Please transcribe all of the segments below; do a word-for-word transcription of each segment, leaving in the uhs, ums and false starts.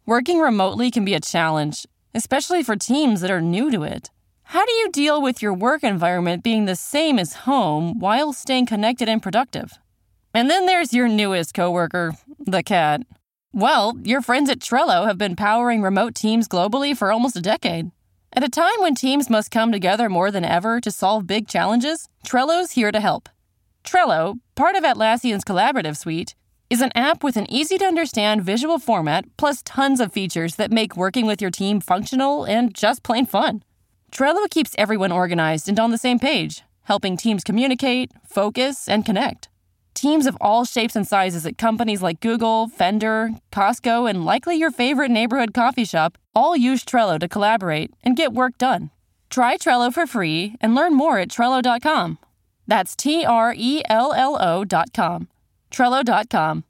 Working remotely can be a challenge, especially for teams that are new to it. How do you deal with your work environment being the same as home while staying connected and productive? And then there's your newest coworker, the cat. Well, your friends at Trello have been powering remote teams globally for almost a decade. At a time when teams must come together more than ever to solve big challenges, Trello's here to help. Trello, part of Atlassian's collaborative suite, is an app with an easy-to-understand visual format plus tons of features that make working with your team functional and just plain fun. Trello keeps everyone organized and on the same page, helping teams communicate, focus, and connect. Teams of all shapes and sizes at companies like Google, Fender, Costco, and likely your favorite neighborhood coffee shop all use Trello to collaborate and get work done. Try Trello for free and learn more at Trello dot com. That's T R E L L O dot com. Trello dot com.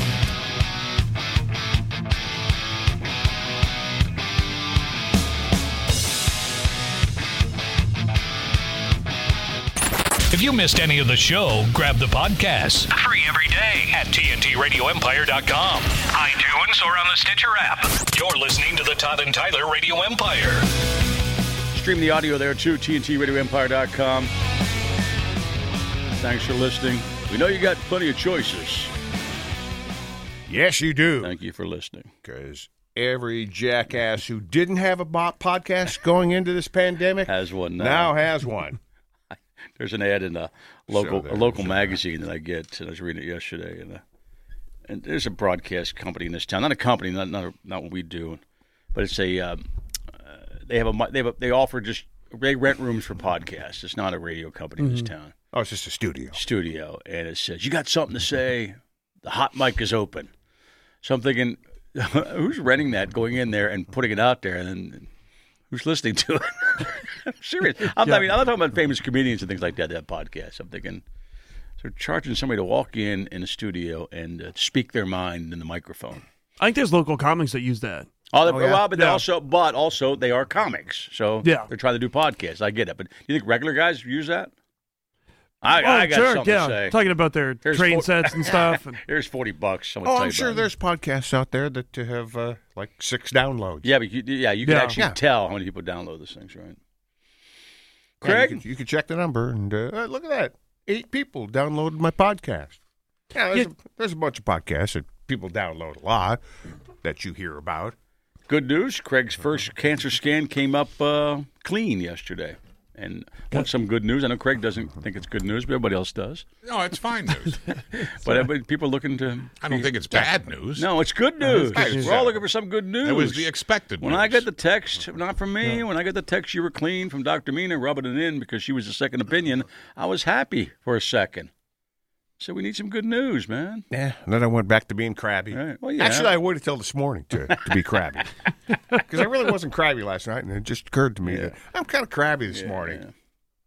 If you missed any of the show, grab the podcast. Free every day at T N T Radio Empire dot com, iTunes, or on the Stitcher app. You're listening to the Todd and Tyler Radio Empire. Stream the audio there too, T N T Radio Empire dot com. Thanks for listening. We know you got plenty of choices. Yes, you do. Thank you for listening. Because every jackass who didn't have a podcast going into this pandemic has one now. Now has one. There's an ad in a local So a local magazine that I get, and I was reading it yesterday. And, uh, and there's a broadcast company in this town, not a company, not not, not what we do, but it's a um, uh, they have a they have a, they offer just they rent rooms for podcasts. It's not a radio company mm-hmm. in this town. Oh, it's just a studio. Studio, and it says you got something to say. The hot mic is open. So I'm thinking, who's renting that, going in there and putting it out there, and then who's listening to it? I'm serious. I'm, yeah. I mean, I'm not talking about famous comedians and things like that that have podcasts. I'm thinking, so they're charging somebody to walk in in a studio and uh, speak their mind in the microphone. I think there's local comics that use that. Oh, oh yeah? well, but yeah. also, but also they are comics, so yeah. they're trying to do podcasts. I get it, but do you think regular guys use that? I, oh, I got sure, something yeah. to say. Talking about their Here's train four, sets and stuff. And... Here's forty bucks. Oh, I'm sure there's podcasts out there that have uh, like six downloads. Yeah, but you, yeah, you can yeah. actually yeah. tell how many people download these things, right? Yeah, Craig, you, can, you can check the number and uh, look at that. Eight people downloaded my podcast. Yeah, there's, Yeah. A, there's a bunch of podcasts that people download a lot that you hear about. Good news. Craig's first cancer scan came up uh, clean yesterday. And want some good news. I know Craig doesn't think it's good news, but everybody else does. No, it's fine news. But everybody, people are looking to... I don't think it's bad news. No, it's good news. It's good. We're all looking for some good news. It was the expected When news. I got the text, not from me, when I got the text you were clean from Doctor Mina rubbing it in because she was a second opinion, I was happy for a second. So we need some good news, man. Yeah, and then I went back to being crabby. Right. Well, yeah. Actually, I waited till this morning to, to be crabby. Because I really wasn't crabby last night, and it just occurred to me Yeah. that I'm kind of crabby this Yeah, morning. yeah.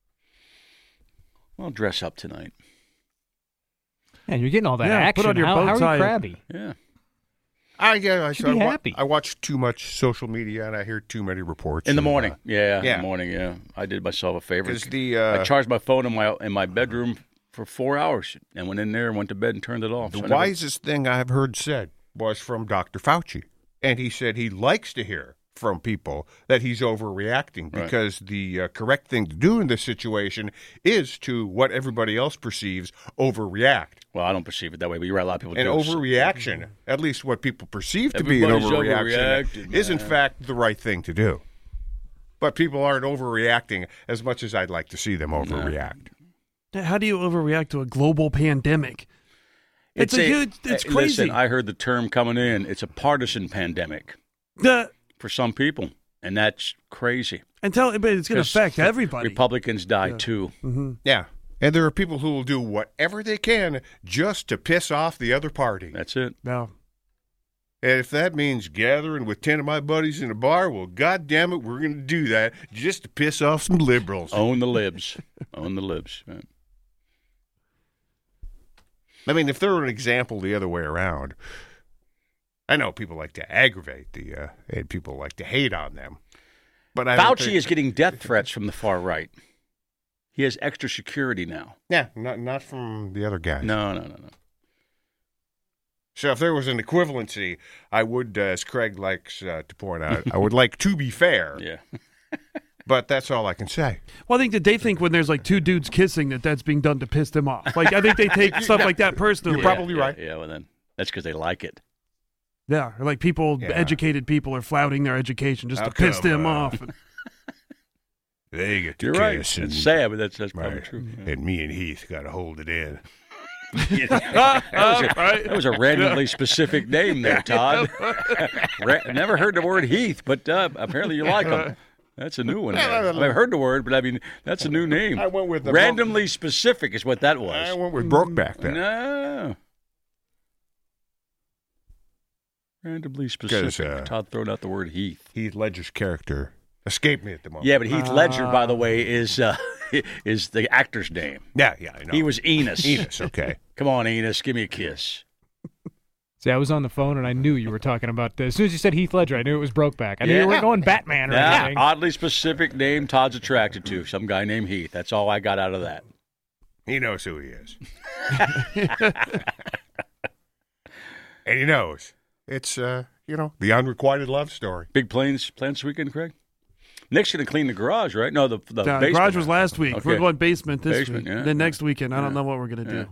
Well, dress up tonight. And you're getting all that Yeah, action. put on your how, bow how are tie. you crabby? Yeah. I, yeah, I, should I, be wa- happy. I watch too much social media, and I hear too many reports. In the and, morning. uh, Yeah, in yeah. the morning, yeah. I did myself a favor. 'cause the, uh, I charged my phone in my in my bedroom for four hours and went in there and went to bed and turned it off. The So I never- wisest thing I've heard said was from Doctor Fauci. And he said he likes to hear from people that he's overreacting Right. because the uh, correct thing to do in this situation is to what everybody else perceives overreact. Well, I don't perceive it that way, but you're right. A lot of people An do. overreaction, at least what people perceive to be an Everybody's overreaction, overreacting, is in man. fact the right thing to do. But people aren't overreacting as much as I'd like to see them overreact. How do you overreact to a global pandemic? It's, a, huge. It's uh, crazy. Listen, I heard the term coming in. It's a partisan pandemic the, for some people, and that's crazy. and tell, but it's going to 'Cause affect everybody. Republicans die Yeah. too. Mm-hmm. Yeah. And there are people who will do whatever they can just to piss off the other party. That's it. No. And if that means gathering with ten of my buddies in a bar, well, God damn it, we're going to do that just to piss off some liberals. Own the libs. Own the libs. Right. I mean, if there were an example the other way around, I know people like to aggravate the, uh, and people like to hate on them. But I don't Fauci think- is getting death threats from the far right. He has extra security now. Yeah, not not from the other guys. No, no, no, no. So if there was an equivalency, I would, uh, as Craig likes uh, to point out, I would like to be fair. Yeah. But that's all I can say. Well, I think that they think when there's like two dudes kissing that that's being done to piss them off. Like I think they take stuff like that personally. You're probably yeah, right. Yeah, well then, that's because they like it. Yeah, or like people, Yeah. educated people are flouting their education just How to piss come, them uh, off. They get to You're right. kiss, It's and, sad, but that's that's probably right, true. and me and Heath got to hold it in. that, was a, Right? that was a randomly specific name there, Todd. Ra- never heard the word Heath, but uh, apparently you like him. That's a new one. there. I mean, I've heard the word, but I mean, that's a new name. I went with the randomly specific is what that I was. went with Brokeback then. No. Randomly specific. uh, Todd throwing out the word Heath. Heath Ledger's character escaped me at the moment. Yeah, but Heath Ledger, by the way, is uh, is the actor's name. yeah, yeah, I know. He was Enos. Enos, okay. Come on, Enos, give me a kiss. See, I was on the phone and I knew you were talking about. Uh, as soon as you said Heath Ledger, I knew it was Brokeback. I knew Yeah. you weren't going Batman or Yeah, anything. oddly specific name Todd's attracted to. Some guy named Heath. That's all I got out of that. He knows who he is. And he knows. It's, uh, you know, the unrequited love story. Big plans plans this weekend, Craig? Nick's going to clean the garage, right? No, the, the Uh, basement. garage was last week. Okay. We're going basement this Basement, week. yeah. Then next weekend, I don't Yeah. know what we're going to Yeah. do.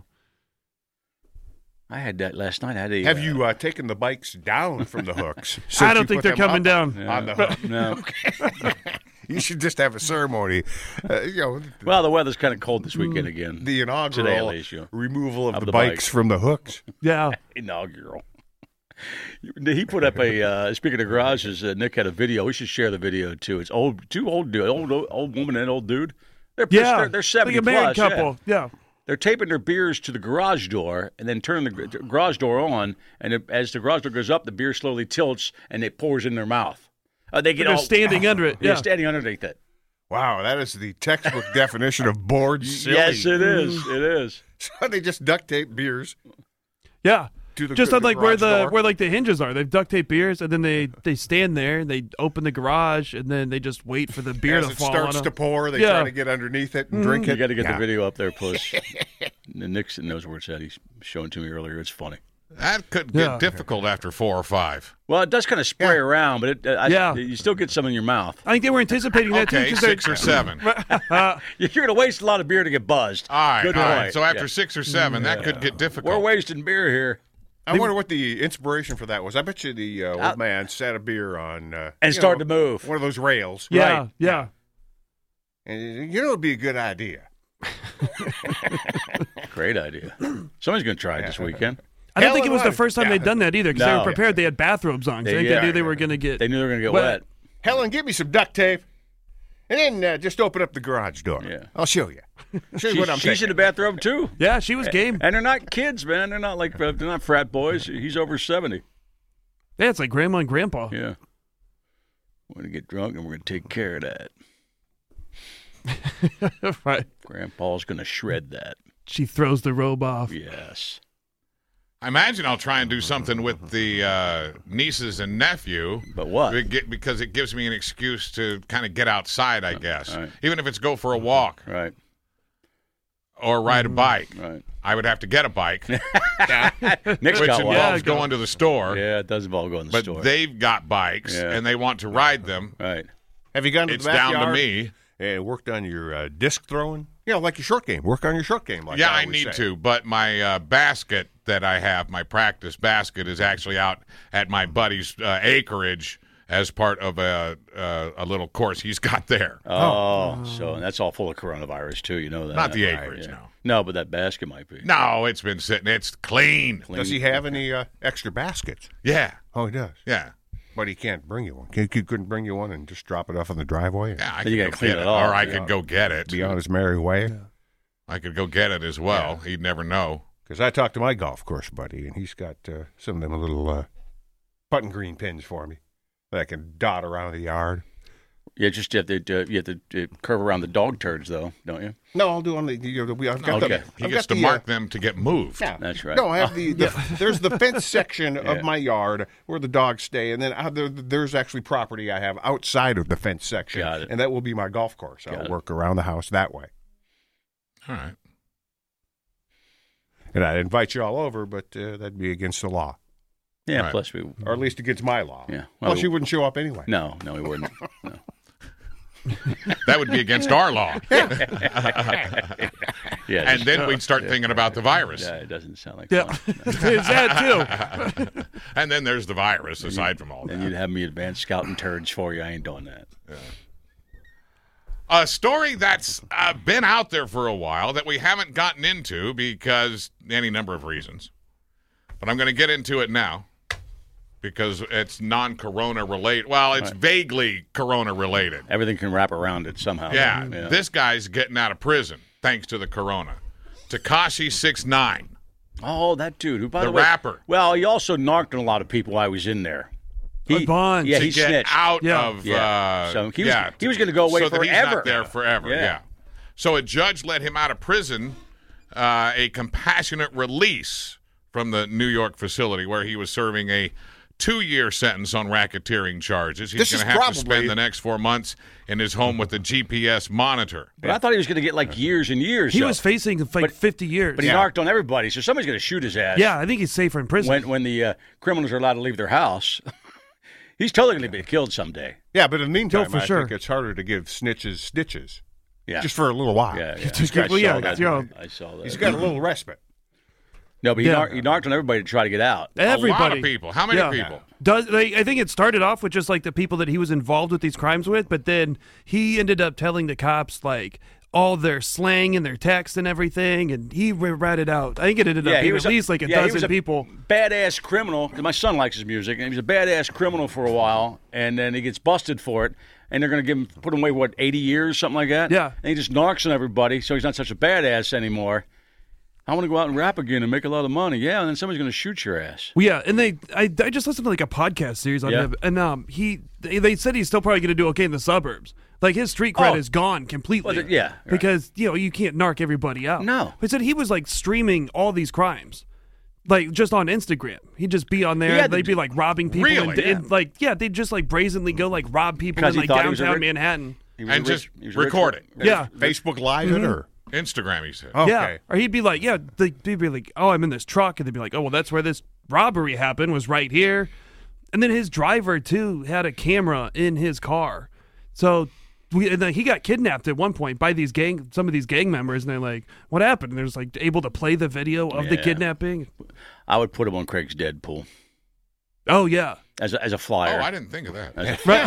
I had that last night. I had a, Have uh, you uh, taken the bikes down from the hooks? I since don't you think put they're them coming up down. on the hook? No. You should just have a ceremony. Uh, you know, Well, the weather's kind of cold this weekend again. the Today, inaugural at least, yeah. removal of, Of the, the bikes, bikes. from the hooks. Yeah. Inaugural. He put up a. Uh, speaking of garages, uh, Nick had a video. We should share the video too. It's old, two old dude, old old woman and old dude. They're Yeah. they're, they're seventy like a married plus. couple. Yeah. Yeah. They're taping their beers to the garage door and then turn the gr- garage door on. And it, as the garage door goes up, the beer slowly tilts and it pours in their mouth. Uh, they get They're all standing under it. Yeah, Yeah. standing underneath it. Wow, that is the textbook definition of bored silly. Yes, it is. It is. So they just duct tape beers Yeah. to the Just to on like where garage the door. where like the hinges are. They've duct tape beers and then they they stand there, they open the garage and then they just wait for the beer As to it fall starts on to them. pour, they Yeah. try to get underneath it and drink You it. got to get Yeah. the video up there, Puss. And Nixon knows where it's at. He's showing to me earlier. It's funny. That could get Yeah. difficult after four or five. Well, it does kind of spray Yeah. around, but it, uh, I, Yeah. you still get some in your mouth. I think they were anticipating that Okay, too. 'cause six they're- or seven. All You're going to waste a lot of beer to get buzzed. right, Good all point. right. So after Yeah. six or seven, that could get difficult. We're wasting beer here. I wonder what the inspiration for that was. I bet you the uh, old Uh, man sat a beer on uh, And you started know, to move. one of those rails. Yeah, Right. yeah. And you know, it'd be a good idea. Great idea. Somebody's going to try it this weekend. I don't Hell think it it was the was. first time Yeah. they'd done that either because they No. were prepared. They had bathrobes on. So They- I think yeah. they knew they were going to get. They knew they were going to get wet. wet. Helen, give me some duct tape, and then uh, just open up the garage door. Yeah. I'll show you. Show you She- what I'm she's in thinking. the bathroom, too. Yeah, she was game. And they're not kids, man. They're not like uh, they're not frat boys. He's over seventy. Yeah, it's like grandma and grandpa. Yeah. We're going to get drunk and we're going to take care of that. Right. Grandpa's going to shred that. She throws the robe off. Yes. I imagine I'll try and do something with the uh, nieces and nephew. But what? Be- get- Because it gives me an excuse to kind of get outside, I guess. right. Even if it's go for a walk Right. or ride a bike. Right. I would have to get a bike, which Nick's got one. involves Yeah, go. going to the store. Yeah, it does involve going to the But store. they've got bikes, Yeah. and they want to ride them. Right. Have you gone to It's the down to backyard me. and worked on your uh, disc throwing? You know, like your short game. Work on your short game. Like yeah, I, I always need say. to, but my uh, basket that I have, my practice basket, is actually out at my buddy's uh, acreage as part of a uh, a little course he's got there. Oh, so and that's all full of coronavirus too. You know that. Not the Right, acreage, yeah. no. No, but that basket might be. No, it's been sitting. It's clean. Does he have any uh, extra baskets? Yeah, Oh, he does. yeah, But he can't bring you one. He he couldn't bring you one and just drop it off on the driveway and yeah. I Then you could gotta go clean get it it, off, or I yeah. could go get it. be on his merry way? I could go get it as well. He'd never know. Because I talked to my golf course buddy, and he's got uh, some of them little uh, putting green pins for me that I can dot around the yard. Yeah, just you have to uh, you have to uh, curve around the dog turds though, don't you? No, I'll do on the. You know, we- I've got Okay. the. He I've gets got to the, mark uh, them to get moved. Yeah. That's right. No, I have the, the there's the fence section Yeah. of my yard where the dogs stay, and then uh, there, there's actually property I have outside of the fence section, Got it. and that will be my golf course. Got I'll it. work around the house that way. All right. And I'd invite you all over, but uh, that'd be against the law. Yeah, Right. plus we. Or at least against my law. Yeah. Well, Plus, you wouldn't show up anyway. No, no, we wouldn't. No. That would be against our law. Yeah. And then we'd start thinking about the virus. Yeah, it doesn't sound like Yeah, fun. there's that too. And then there's the virus, aside from all And that. you'd have me advance scouting turds for you. I ain't doing that. A story that's uh, been out there for a while that we haven't gotten into because any number of reasons. But I'm going to get into it now because it's non-corona related. Well, it's Right. vaguely corona related. Everything can wrap around it somehow. Yeah, this guy's getting out of prison thanks to the corona. Tekashi six nine. Oh, that dude who, by The the, way, rapper. Well, he also narked on a lot of people while I was in there. A bunch. Yeah, to he get snitched. out Yeah. of Yeah. uh, So he was- yeah, he was gonna go away so that he's forever. not there forever. Yeah. Yeah. So a judge let him out of prison, uh, a compassionate release from the New York facility where he was serving a two-year sentence on racketeering charges. He's This going is to have probably- to spend the next four months in his home with a G P S monitor. But I thought he was going to get like years and years. He so- was facing like But- fifty years. But he narked on everybody, so somebody's going to shoot his ass. yeah, I think he's safer in prison. When when the uh, criminals are allowed to leave their house, he's totally going to be killed someday. Yeah, but in the meantime, for I sure. think it's harder to give snitches stitches. Yeah. Just for a little while. Yeah, yeah. Just guy well, yeah, saw that. you know, I saw that. He's got a little respite. No, but he, Yeah. knocked, he knocked on everybody to try to get out. everybody. A lot of people. How many Yeah. people? Does like, I think it started off with just like the people that he was involved with these crimes with, but then he ended up telling the cops like all their slang and their text and everything, and he ratted out. I think it ended up Yeah, he being was at a- least like a yeah, he dozen was a people. Badass criminal. My son likes his music, and he was a badass criminal for a while, and then he gets busted for it, and they're going to give him put him away what eighty years, something like that. Yeah. and he just knocks on everybody, so he's not such a badass anymore. I want to go out and rap again and make a lot of money. Yeah, and then somebody's going to shoot your ass. Well, yeah, and they I, I just listened to like a podcast series on Yeah. him, and um he they, they said he's still probably going to do okay in the suburbs. Like his street cred Oh. is gone completely. Well, th- yeah, right. because you know you can't narc everybody out. No. He said he was like streaming all these crimes, like just on Instagram. He'd just be on there. He had They'd to- be like robbing people, Really? and, and, like yeah, they'd just like brazenly go like rob people Because in he like thought he was a downtown rich- Manhattan. He was And a rich- just he was a rich- record it. Yeah. Facebook Live it or? Instagram, he said. Okay. Yeah, or he'd be like, yeah, they, they'd be like, oh, I'm in this truck, and they'd be like, oh, well, that's where this robbery happened, was right here. And then his driver too had a camera in his car, so we and then he got kidnapped at one point by these gang, some of these gang members, and they're like, what happened? And they're just like able to play the video of the Yeah. kidnapping. I would put him on Craig's Deadpool Oh yeah, as a, as a Oh, flyer. I didn't think of that.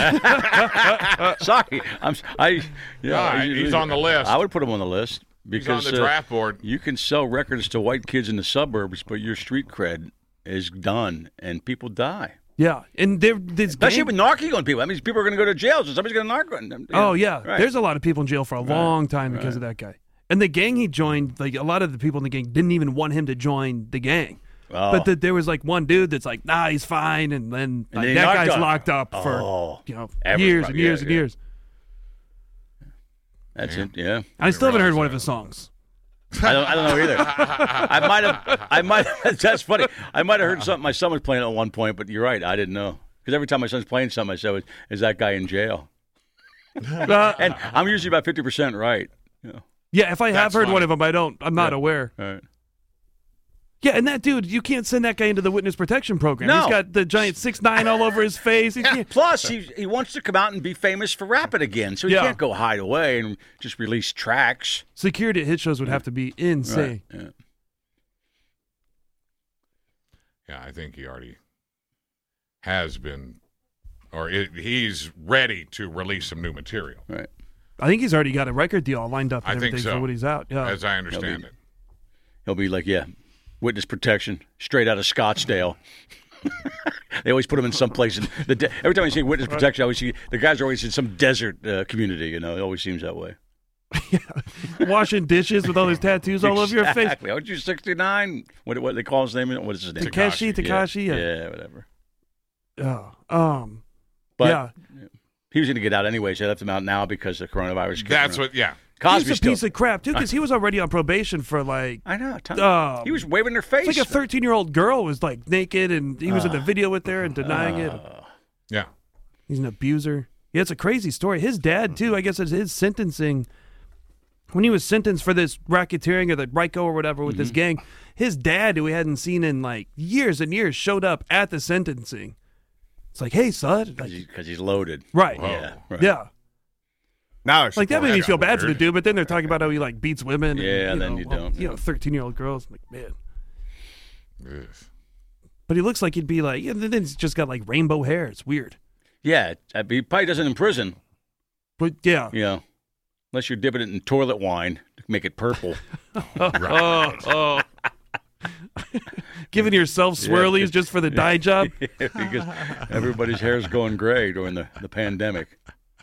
Sorry, I'm. s- I. Yeah, All right, he's on the list. I would put him on the list He's on because the uh, draft board. you can sell records to white kids in the suburbs, but your street cred is done, and people die. yeah, and there this Especially gang- with narking on people. That means people are going to go to jail, so somebody's going to narc on them. Oh yeah, Right. there's a lot of people in jail for a long time because of that guy. And the gang he joined, like a lot of the people in the gang didn't even want him to join the gang. Oh. But the, there was like one dude that's like, nah, he's fine, and then And like, then he that knocked guy's on him. locked up for Oh. you know Ever- years and yeah, years and yeah. years. That's it. Yeah. I still haven't heard realize one of that. his songs. I don't. I don't know either. I might have. I might. That's funny. I might have heard something my son was playing at one point, but you're right. I didn't know because every time my son's playing something, I say, "Is, is that guy in jail?" Uh, And I'm usually about fifty percent right. Yeah. yeah, if I have That's heard funny. one of them, I don't. I'm not Yeah. aware. All right. Yeah, and that dude, you can't send that guy into the witness protection program. No. He's got the giant six nine all over his face. He can't, Plus, he he wants to come out and be famous for rapping again, so he Yeah. can't go hide away and just release tracks. security at hit shows would have to be insane. Right. Yeah. Yeah, I think he already has been, or it, he's ready to release some new material, Right. I think he's already got a record deal lined up and I think everything so. for when he's out. Yeah. as I understand He'll be- it. He'll be like, yeah, witness protection, straight out of Scottsdale. They always put him in some place. In the de- every time I see witness protection, I always see the guys are always in some desert uh, community. You know, it always seems that way. Washing dishes with all his tattoos all over your face. Exactly. Aren't you sixty-nine? What what they call his name? What is his name? Takeshi, Takashi. Yeah, Yeah. yeah, whatever. Oh, um, But yeah. he was going to get out anyway, so they left him out now because the coronavirus. kicked That's him. what, yeah. Cosby He's a still. piece of crap too, because he was already on probation for like. I know. Tom, Um, he was waving their face. It's like a thirteen-year-old girl was like naked, and he was in the video with her and denying it. Yeah. He's an abuser. Yeah, it's a crazy story. His dad too. I guess it's his sentencing. when he was sentenced for this racketeering or the Ryko or whatever with Mm-hmm. this gang, his dad, who we hadn't seen in like years and years, showed up at the sentencing. It's like, hey, son. Like, Because he's, he's loaded. right. Yeah. Right. Yeah. Now it's Like, that made me got feel bad for the weird. dude, but then they're talking about how he, like, beats women. Yeah, and, then know, you well, don't, You know, yeah. thirteen-year-old girls. I'm like, man. Ugh. But he looks like he'd be like, yeah, then he's just got, like, rainbow hair. It's weird. Yeah. I- He probably doesn't in prison, But, yeah. you know, unless you're dipping it in toilet wine to make it purple. Oh, oh. Giving yourself swirlies just for the dye job? Because everybody's hair's going gray during the, the pandemic.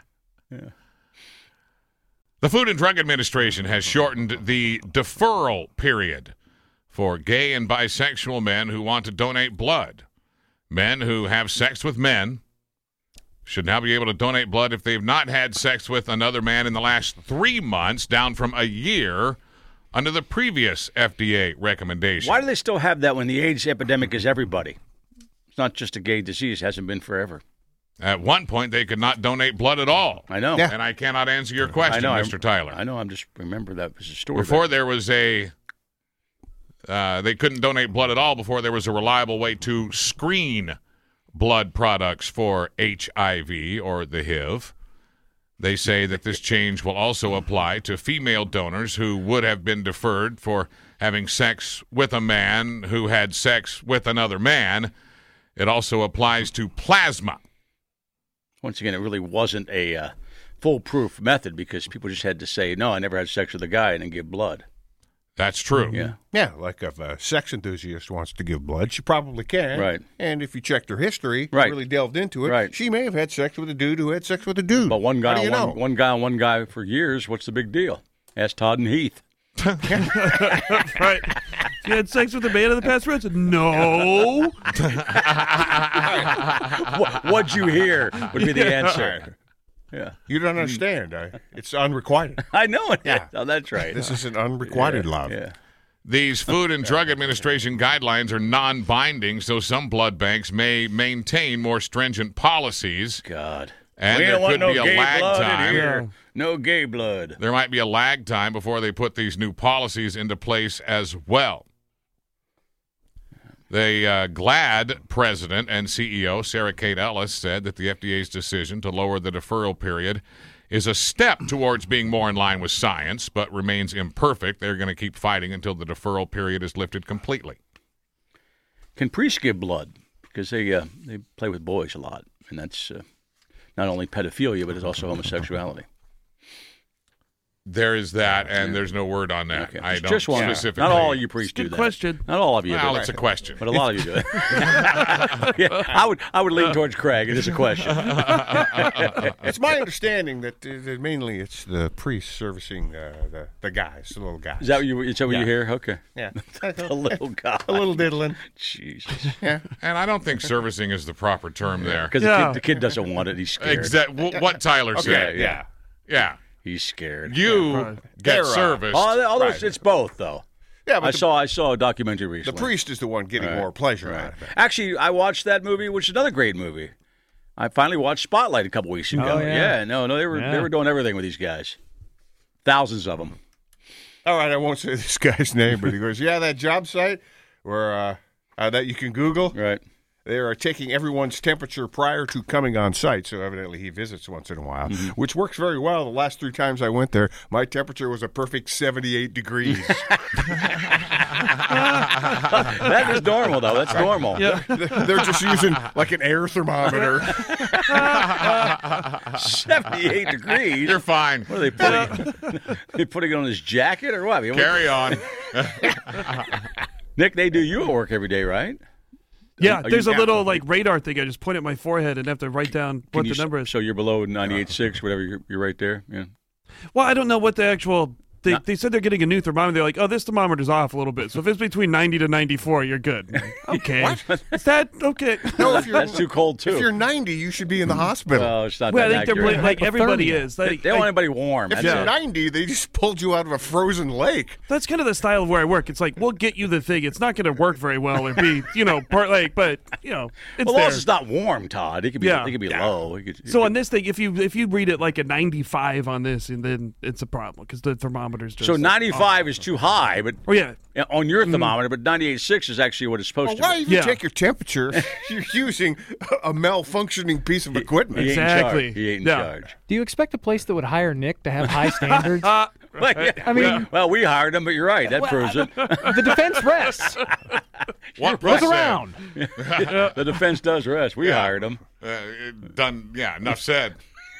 The Food and Drug Administration has shortened the deferral period for gay and bisexual men who want to donate blood. Men who have sex with men should now be able to donate blood if they've not had sex with another man in the last three months, down from a year under the previous F D A recommendation. Why do they still have that when the AIDS epidemic is everybody? It's not just a gay disease. It hasn't been forever. At one point, they could not donate blood at all. I know. Yeah. And I cannot answer your question, I know, Mister Tyler. I know. I'm just remember that was a story. Before there was a, uh, they couldn't donate blood at all before there was a reliable way to screen blood products for H I V or the H I V. They say that this change will also apply to female donors who would have been deferred for having sex with a man who had sex with another man. It also applies to plasma. Once again, it really wasn't a uh, foolproof method because people just had to say, no, I never had sex with a guy and then give blood. That's true. Yeah. Yeah, like if a sex enthusiast wants to give blood, she probably can. Right. And if you checked her history, Right. really delved into it, Right. she may have had sex with a dude who had sex with a dude. But one guy, How do you on know? one, one guy on one guy for years, what's the big deal? Ask Todd and Heath. Right. You had sex with a man in the past? I said, no. what, what'd you hear would be the answer. Yeah. You don't understand. I, it's unrequited. I know it. Yeah. Oh, that's right. This is an unrequited love. Yeah. These Food and Drug Administration guidelines are non-binding, so some blood banks may maintain more stringent policies. God. And we there don't want could no be a gay lag blood time. in here. No gay blood. There might be a lag time before they put these new policies into place as well. The uh, GLAAD president and C E O, Sarah Kate Ellis, said that the F D A's decision to lower the deferral period is a step towards being more in line with science, but remains imperfect. They're going to keep fighting until the deferral period is lifted completely. Can priests give blood? Because they uh, they play with boys a lot, and that's uh, not only pedophilia, but it's also homosexuality. There is that, and there's no word on that. Okay. I It's don't just one. specifically. Not all you priests do Good that. question. Not all of you Well, do it's a that. question. But a lot of you do it. Yeah, I would I would lean towards Craig. It is a question. It's my understanding that, uh, that mainly it's the priests servicing uh, the, the guys, the little guys. Is that what you? Is that what Yeah. you hear? Okay. Yeah. The little guy. A little diddling. Jesus. Yeah. And I don't think servicing is the proper term there. Because Yeah. the, kid, the kid doesn't want it. He's scared. Exactly what Tyler said. Okay, yeah. Yeah. He's scared. You get They're, uh, serviced. Oh, although Right. it's, it's both though. Yeah, but I the, saw I saw a documentary the recently. priest is the one getting Right. more pleasure Right. out of it. Actually, I watched that movie, which is another great movie. I finally watched Spotlight a couple weeks ago. Oh, yeah. no, no, they were they Yeah. were doing everything with these guys. Thousands of them. All right, I won't say this guy's name, but he goes, yeah, that job site where uh, uh, that you can Google, Right. they are taking everyone's temperature prior to coming on site. So evidently he visits once in a while, Mm-hmm. which works very well. The last three times I went there, my temperature was a perfect seventy-eight degrees. That is normal though. That's normal. Yeah. They're just using like an air thermometer. seventy-eight degrees. You're fine. What are they putting? they putting it on his jacket or what? I mean, what- Carry on. Nick, they do you at work every day, right? Yeah, Are there's you- a little like radar thing. I just point at my forehead and have to write down Can what you the s- number is. So you're below ninety-eight point six, whatever. You're, you're right there. Yeah. Well, I don't know what the actual. They, No. they said they're getting a new thermometer. They're like, oh, this thermometer's off a little bit. So if it's between ninety to ninety-four, you're good. Okay. Is that okay? No, if you're That's too cold too. if you're ninety, you should be in the hospital. well, it's not Well, I that think they're accurate. like everybody Hypothermia. is. They, Like, they don't want like, anybody warm. if That's you're it. ninety, they just pulled you out of a frozen lake. that's kind of the style of where I work. It's like we'll get you the thing. It's not going to work very well or be, you know, part like, but you know, it's Well, there. also, it's not warm, Todd. It could be. Yeah. It could be Yeah. low. It could, So on this thing, if you if you read it like a ninety-five on this, and then it's a problem because the thermometer thermometers. Just So ninety-five is too high, but Oh yeah. on your thermometer, but ninety-eight point six is actually what it's supposed Well, to why be. even Yeah. take your temperature if you're using a malfunctioning piece of equipment? He ain't in Exactly. charge. He ain't in Yeah. charge. Do you expect a place that would hire Nick to have high standards? Uh, Well, yeah, I mean- we, well, we hired him, but you're right. That proves it. The defense rests. What Look Russ said. around. The defense does rest. We Yeah. hired him. Uh, done. Yeah, enough said.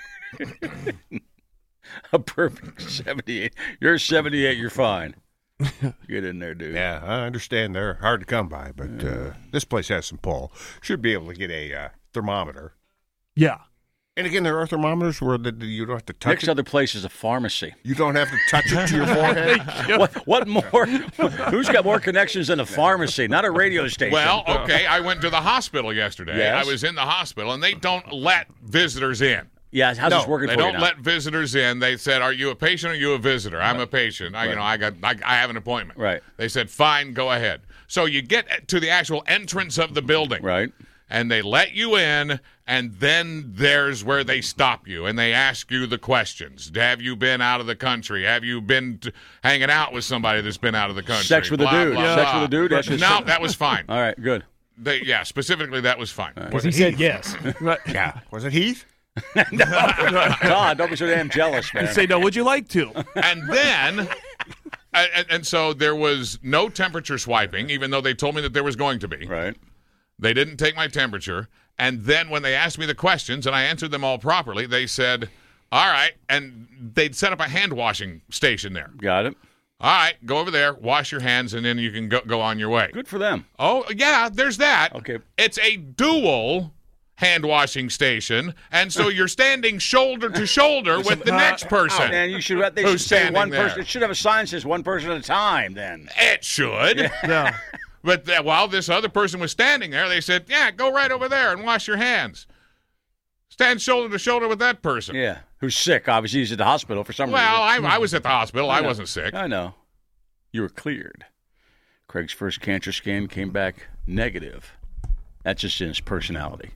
A perfect seventy-eight. You're seventy-eight. You're fine. Get in there, dude. Yeah, I understand they're hard to come by, but uh, this place has some pull. Should be able to get a uh, thermometer. yeah. And again, there are thermometers where the, you don't have to touch Next it. other place is a pharmacy. You don't have to touch it to your forehead. What, what more? Who's got more connections than a pharmacy? Not a radio station. Well, okay, I went to the hospital yesterday. Yes. I was in the hospital, and they don't let visitors in. yeah. How's No, this working They for you don't now? let visitors in. They said, "Are you a patient or are you a visitor?" I'm a patient. I, you know, I got, I, I have an appointment. Right. They said, "Fine, go ahead." So you get to the actual entrance of the building, Right. and they let you in, and then there's where they stop you and they ask you the questions. Have you been out of the country? Have you been t- hanging out with somebody that's been out of the country? Sex with a Blah, dude. blah, Sex blah. with a dude? That's just- No, that was fine. All right. Good. They, yeah, specifically that was fine. Because he said yes. Right. Yeah. Was it Heath? God, don't be so damn jealous, man. Say no. Would you like to? And then, and, and so there was no temperature swiping, even though they told me that there was going to be. Right. They didn't take my temperature. And then when they asked me the questions and I answered them all properly, they said, all right. And they'd set up a hand washing station there. Got it. All right, go over there, wash your hands, and then you can go, go on your way. Good for them. Oh, yeah, there's that. Okay. It's a dual hand washing station. And so you're standing shoulder to shoulder with the next person. Man, you should. They Who's should say standing one there? person. It should have a sign that says one person at a time. Then. It should. Yeah. But th- while this other person was standing there, they said, yeah, go right over there and wash your hands. Stand shoulder to shoulder with that person. Yeah. Who's sick? Obviously, he's at the hospital for some Well, reason. I, I was at the hospital. I know. wasn't sick. I know. You were cleared. Craig's first cancer scan came back negative. That's just in his personality.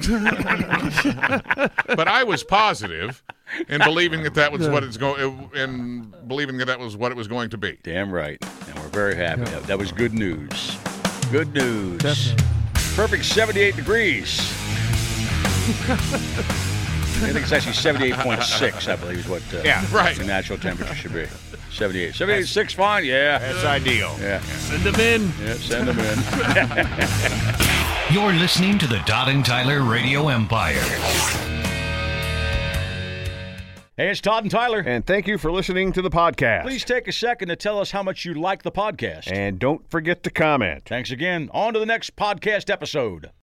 But I was positive in believing that that was what it's going in believing that that was what it was going to be. Damn right. And we're very happy. That, that was good news. Good news. Definitely. Perfect seventy-eight degrees. I think it's actually seventy-eight point six, I believe, is what uh, Yeah, right. the natural temperature should be. seventy-eight. seventy-eight point six, fine? Yeah. That's ideal. Yeah. Send them in. Yeah, send them in. You're listening to the Todd and Tyler Radio Empire. Hey, it's Todd and Tyler. And thank you for listening to the podcast. Please take a second to tell us how much you like the podcast. And don't forget to comment. Thanks again. On to the next podcast episode.